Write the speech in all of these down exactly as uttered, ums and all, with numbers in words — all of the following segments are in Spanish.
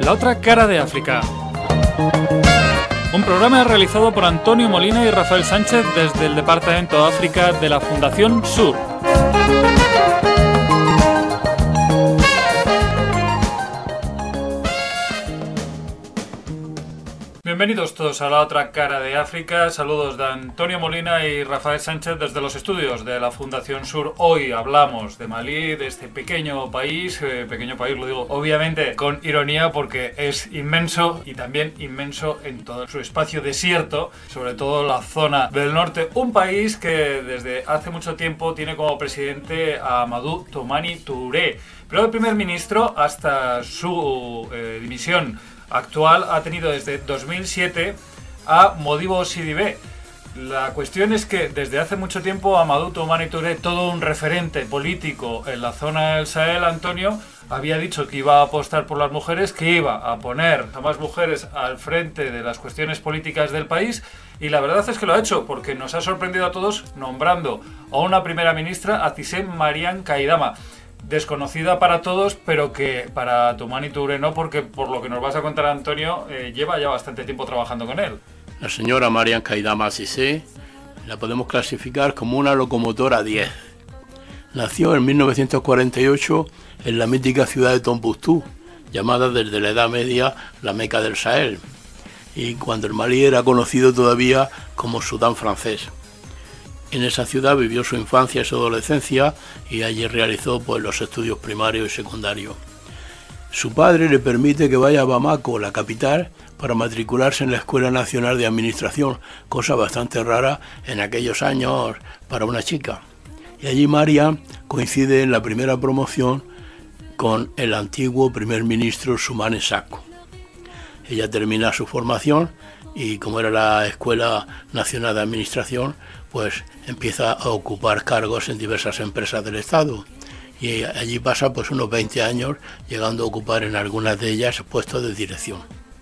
La otra cara de África. Un programa realizado por Antonio Molina y Rafael Sánchez desde el Departamento de África de la Fundación Sur. Bienvenidos todos a La otra cara de África. Saludos de Antonio Molina y Rafael Sánchez desde los estudios de la Fundación Sur. Hoy hablamos de Malí, de este pequeño país, eh, pequeño país lo digo obviamente con ironía porque es inmenso y también inmenso en todo su espacio desierto, sobre todo la zona del norte. Un país que desde hace mucho tiempo tiene como presidente a Amadou Toumani Touré, pero el primer ministro hasta su eh, dimisión actual ha tenido desde dos mil siete a Modibo Sidibé. La cuestión es que desde hace mucho tiempo Amadou Toumani Touré, todo un referente político en la zona del Sahel, Antonio, había dicho que iba a apostar por las mujeres, que iba a poner a más mujeres al frente de las cuestiones políticas del país, y la verdad es que lo ha hecho, porque nos ha sorprendido a todos nombrando a una primera ministra, a Tissé Mariam Kaidama, desconocida para todos, pero que para Toumani Touré no, porque por lo que nos vas a contar, Antonio, eh, lleva ya bastante tiempo trabajando con él. La señora Mariam Kaidama Cissé la podemos clasificar como una locomotora diez. Nació en mil novecientos cuarenta y ocho en la mítica ciudad de Tombuctú, llamada desde la Edad Media la Meca del Sahel, y cuando el Malí era conocido todavía como Sudán francés. En esa ciudad vivió su infancia y su adolescencia y allí realizó pues, los estudios primarios y secundarios. Su padre le permite que vaya a Bamako, la capital, para matricularse en la Escuela Nacional de Administración, cosa bastante rara en aquellos años para una chica. Y allí Mariam coincide en la primera promoción con el antiguo primer ministro Soumane Sacko. Ella termina su formación y como era la Escuela Nacional de Administración, pues empieza a ocupar cargos en diversas empresas del Estado. Y allí pasa pues unos veinte años, llegando a ocupar en algunas de ellas puestos de dirección.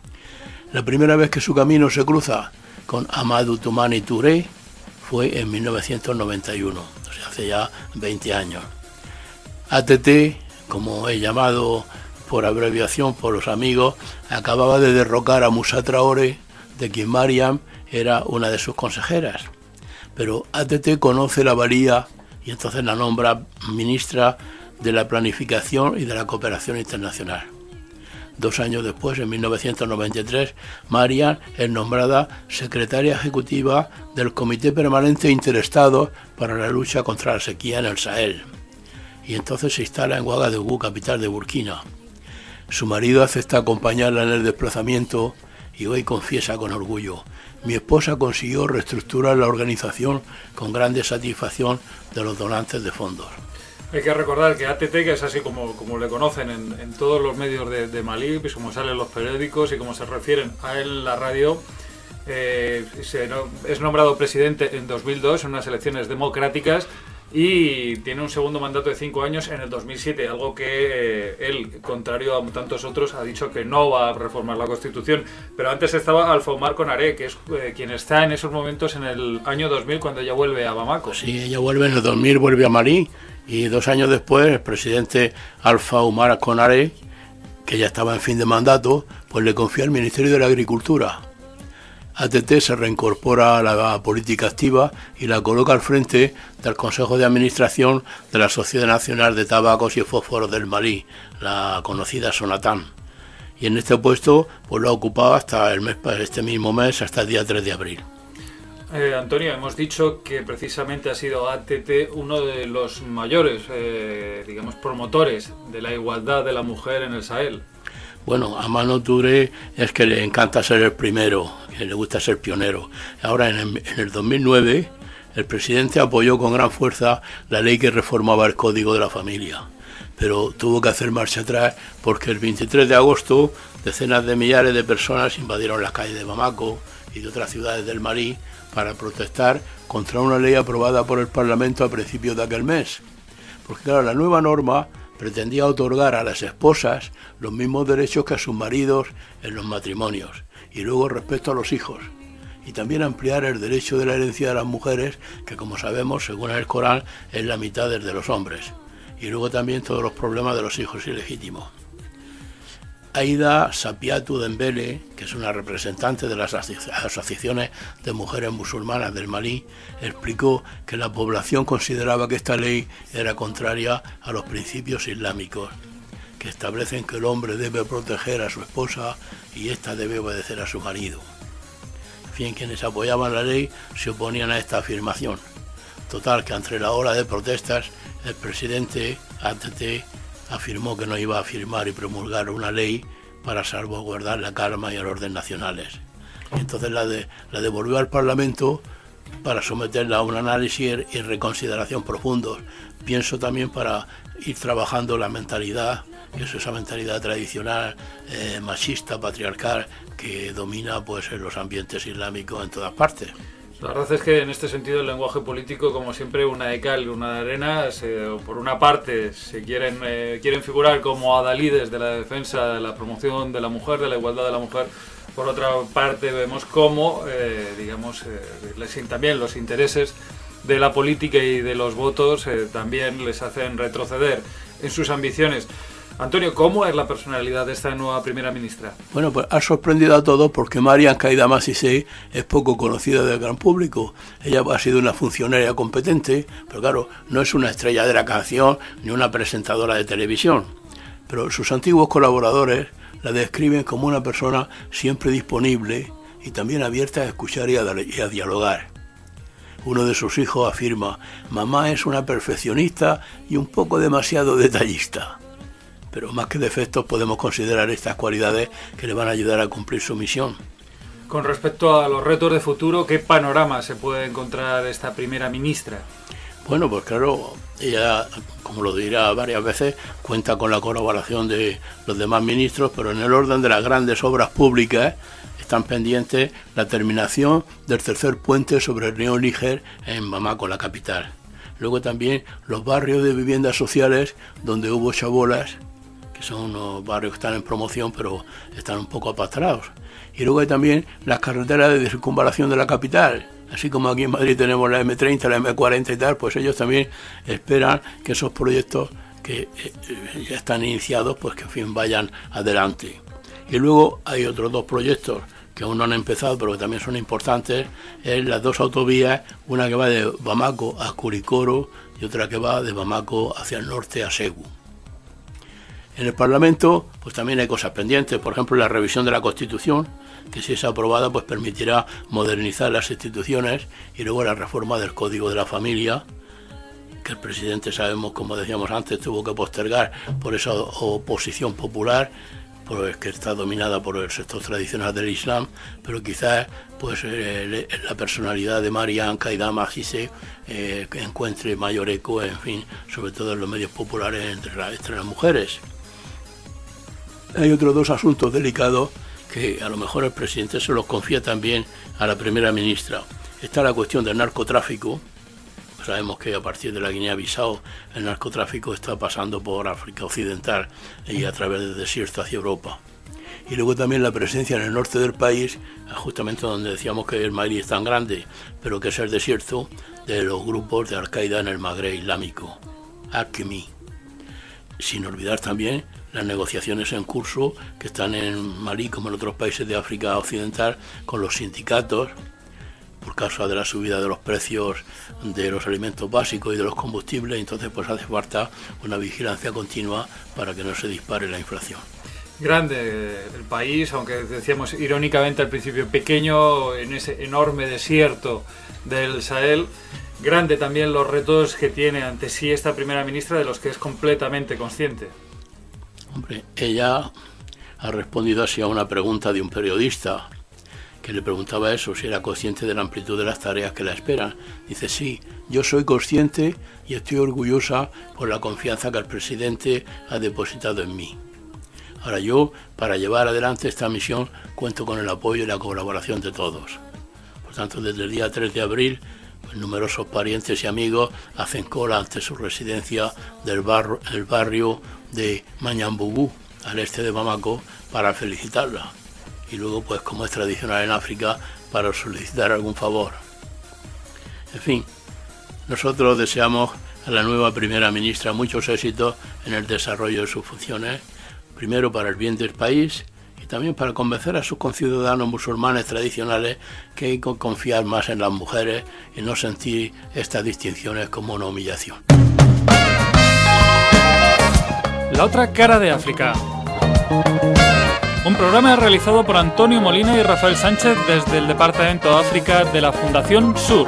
La primera vez que su camino se cruza con Amadou Toumani Touré fue en mil novecientos noventa y uno, o sea, hace ya veinte años. A T T, como he llamado por abreviación por los amigos, acababa de derrocar a Moussa Traoré, de quien Mariam era una de sus consejeras. Pero A T T conoce la valía y entonces la nombra ministra de la Planificación y de la Cooperación Internacional. Dos años después, en mil novecientos noventa y tres, Mariam es nombrada secretaria ejecutiva del Comité Permanente Interestado para la lucha contra la sequía en el Sahel. Y entonces se instala en Ouagadougou, capital de Burkina. Su marido acepta acompañarla en el desplazamiento y hoy confiesa con orgullo: mi esposa consiguió reestructurar la organización con grande satisfacción de los donantes de fondos. Hay que recordar que A T T, que es así como, como le conocen en, en todos los medios de, de Malí, pues como salen los periódicos y como se refieren a él en la radio, eh, se, no, es nombrado presidente en dos mil dos en unas elecciones democráticas y tiene un segundo mandato de cinco años en el dos mil siete, algo que eh, él, contrario a tantos otros, ha dicho que no va a reformar la Constitución. Pero antes estaba Alpha Oumar Konaré, que es eh, quien está en esos momentos en el año dos mil, cuando ella vuelve a Bamako. Sí, ella vuelve en el dos mil, vuelve a Malí, y dos años después el presidente Alpha Oumar Konaré, que ya estaba en fin de mandato, pues le confía el Ministerio de la Agricultura. A T T se reincorpora a la política activa y la coloca al frente del Consejo de Administración de la Sociedad Nacional de Tabacos y Fósforos del Malí, la conocida SONATAM. Y en este puesto pues lo ha ocupado hasta el mes, este mismo mes, hasta el día tres de abril. Eh, Antonio, hemos dicho que precisamente ha sido A T T uno de los mayores, eh, digamos, promotores de la igualdad de la mujer en el Sahel. Bueno, a Amadou Touré es que le encanta ser el primero, que le gusta ser pionero. Ahora, en el, en el dos mil nueve, el presidente apoyó con gran fuerza la ley que reformaba el Código de la Familia, pero tuvo que hacer marcha atrás porque el veintitrés de agosto decenas de millares de personas invadieron las calles de Bamako y de otras ciudades del Malí para protestar contra una ley aprobada por el Parlamento a principios de aquel mes. Porque claro, la nueva norma pretendía otorgar a las esposas los mismos derechos que a sus maridos en los matrimonios, y luego respecto a los hijos, y también ampliar el derecho de la herencia de las mujeres, que como sabemos, según el Corán, es la mitad del de los hombres, y luego también todos los problemas de los hijos ilegítimos. Aida Sapiatu Dembele, que es una representante de las asociaciones de mujeres musulmanas del Malí, explicó que la población consideraba que esta ley era contraria a los principios islámicos, que establecen que el hombre debe proteger a su esposa y ésta debe obedecer a su marido. En fin, quienes apoyaban la ley se oponían a esta afirmación. Total, que entre la ola de protestas, el presidente A T T afirmó que no iba a firmar y promulgar una ley para salvaguardar la calma y el orden nacionales. Entonces la, de, la devolvió al Parlamento para someterla a un análisis y reconsideración profundos. Pienso también para ir trabajando la mentalidad, que es esa mentalidad tradicional, eh, machista, patriarcal, que domina pues en los ambientes islámicos en todas partes. La verdad es que en este sentido el lenguaje político, como siempre, una de cal y una de arena. Se, por una parte se quieren, eh, quieren figurar como adalides de la defensa, de la promoción de la mujer, de la igualdad de la mujer. Por otra parte vemos cómo, eh, digamos, eh, les, también los intereses de la política y de los votos eh, también les hacen retroceder en sus ambiciones. Antonio, ¿cómo es la personalidad de esta nueva primera ministra? Bueno, pues ha sorprendido a todos porque Mariam Kaidama Cissé es poco conocida del gran público. Ella ha sido una funcionaria competente, pero claro, no es una estrella de la canción ni una presentadora de televisión. Pero sus antiguos colaboradores la describen como una persona siempre disponible y también abierta a escuchar y a, y a dialogar. Uno de sus hijos afirma: mamá es una perfeccionista y un poco demasiado detallista. Pero más que defectos podemos considerar estas cualidades que le van a ayudar a cumplir su misión. Con respecto a los retos de futuro, ¿qué panorama se puede encontrar esta primera ministra? Bueno, pues claro, ella, como lo dirá varias veces, cuenta con la colaboración de los demás ministros, pero en el orden de las grandes obras públicas están pendientes la terminación del tercer puente sobre el río Níger en Bamako, la capital. Luego también los barrios de viviendas sociales donde hubo chabolas, que son unos barrios que están en promoción pero están un poco apastrados. Y luego hay también las carreteras de circunvalación de la capital, así como aquí en Madrid tenemos la eme treinta, la eme cuarenta y tal, pues ellos también esperan que esos proyectos que eh, ya están iniciados, pues que en fin vayan adelante. Y luego hay otros dos proyectos que aún no han empezado, pero que también son importantes, es las dos autovías, una que va de Bamako a Kurikoro y otra que va de Bamako hacia el norte a Segu. En el Parlamento pues también hay cosas pendientes, por ejemplo la revisión de la Constitución, que si es aprobada pues permitirá modernizar las instituciones, y luego la reforma del Código de la Familia, que el presidente, sabemos, como decíamos antes, tuvo que postergar por esa oposición popular, pues que está dominada por el sector tradicional del Islam, pero quizás pues eh, la personalidad de Mariam Kaidama Cissé eh, encuentre mayor eco, en fin, sobre todo en los medios populares entre, la, entre las mujeres. Hay otros dos asuntos delicados que a lo mejor el presidente se los confía también a la primera ministra. Está la cuestión del narcotráfico. Sabemos que a partir de la Guinea-Bissau el narcotráfico está pasando por África Occidental y a través del desierto hacia Europa. Y luego también la presencia en el norte del país, justamente donde decíamos que el Malí es tan grande, pero que es el desierto, de los grupos de Al-Qaeda en el Magreb islámico, Al-Qimi. Sin olvidar también las negociaciones en curso que están en Malí, como en otros países de África Occidental, con los sindicatos, por causa de la subida de los precios de los alimentos básicos y de los combustibles. Entonces pues hace falta una vigilancia continua para que no se dispare la inflación. Grande el país, aunque decíamos irónicamente al principio pequeño en ese enorme desierto del Sahel. Grande también los retos que tiene ante sí esta primera ministra, de los que es completamente consciente. Hombre, ella ha respondido así a una pregunta de un periodista que le preguntaba eso, si era consciente de la amplitud de las tareas que la esperan. Dice: sí, yo soy consciente y estoy orgullosa por la confianza que el presidente ha depositado en mí. Ahora yo, para llevar adelante esta misión, cuento con el apoyo y la colaboración de todos. Por tanto, desde el día tres de abril, pues, numerosos parientes y amigos hacen cola ante su residencia del bar, el barrio de Mañambugu, al este de Bamako, para felicitarla. Y luego, pues como es tradicional en África, para solicitar algún favor. En fin, nosotros deseamos a la nueva primera ministra muchos éxitos en el desarrollo de sus funciones, primero para el bien del país y también para convencer a sus conciudadanos musulmanes tradicionales que hay que confiar más en las mujeres y no sentir estas distinciones como una humillación. La otra cara de África. Un programa realizado por Antonio Molina y Rafael Sánchez desde el Departamento de África de la Fundación Sur.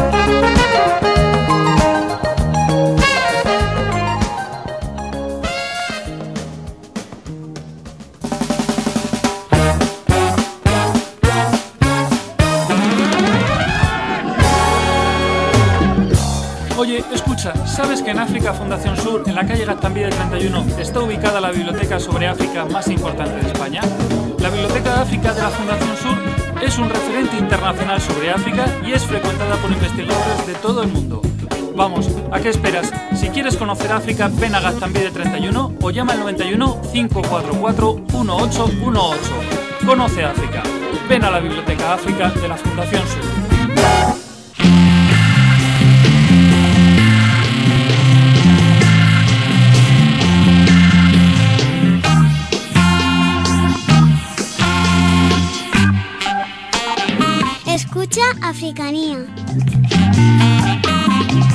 Oye, escucha, ¿sabes que en África Fundación Sur, en la calle Gaztambide treinta y uno, está ubicada la biblioteca sobre África más importante de España? La Biblioteca de África de la Fundación Sur es un referente internacional sobre África y es frecuentada por investigadores de todo el mundo. Vamos, ¿a qué esperas? Si quieres conocer África, ven a Gaztambide treinta y uno o llama al noventa y uno, cinco cuatro cuatro, uno ocho uno ocho. Conoce África. Ven a la Biblioteca África de la Fundación Sur. Escucha Africanía.